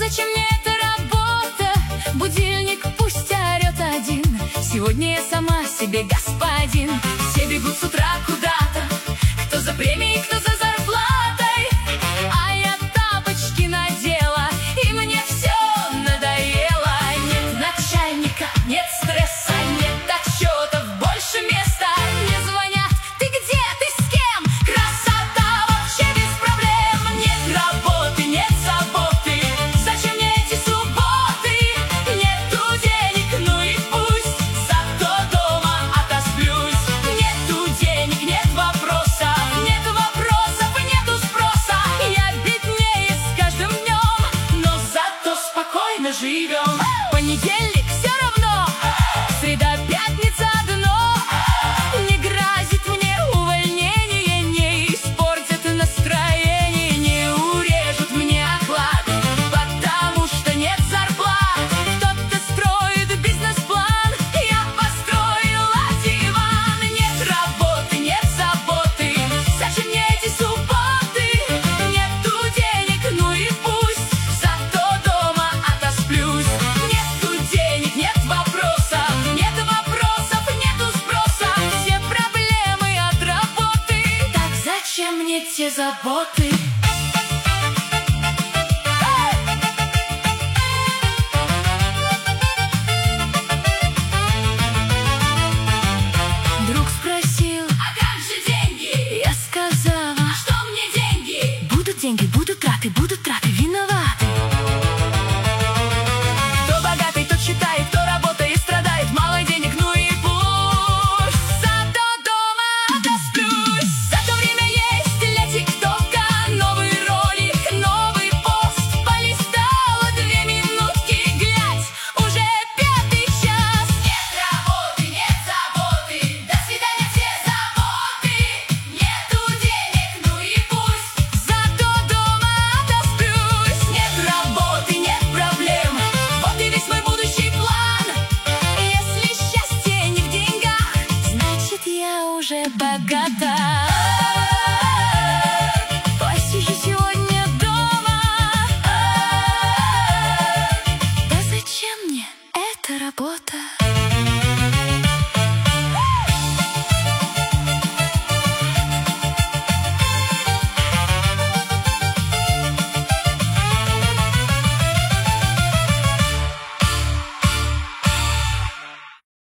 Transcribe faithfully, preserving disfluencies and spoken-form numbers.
Зачем мне эта работа? Будильник пусть орет один. Сегодня я сама себе господин. Все бегут с утра куда-то, кто за премией, кто за зарплатой, а я тапочки надела, и мне все надоело. Нет начальника, нет стресса, нет отчетов, больше места. Мне звонят: ты где, ты с кем? Красота вообще без проблем. Нет работы, нет заботы, зачем мне эти субботы? Нету денег, ну и пусть, зато дома отосплюсь. Нету денег, нет вопросов, нет вопросов, нету спроса. Я беднее с каждым днем, но зато спокойно живем. Понедельник все равно, среда, пятница одно. Не грозит мне увольнение, не испортят настроение, не урежут мне оклад, потому что нет зарплат. Кто-то строит бизнес-план, я построила диван. Нет работы, нет заботы, зачем мне эти субботы? Нету денег, ну и пусть, зато дома отосплюсь. Нету денег, нет вопросов, нет вопросов, нету спроса. Все проблемы от работы, так зачем мне те заботы?